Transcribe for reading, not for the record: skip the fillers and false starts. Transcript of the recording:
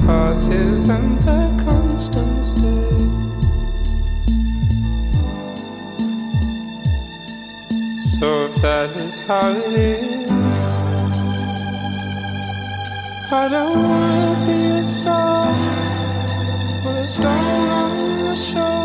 path isn't the constant state. So if that is how it is, I don't wanna be a star, but a stone on the shore.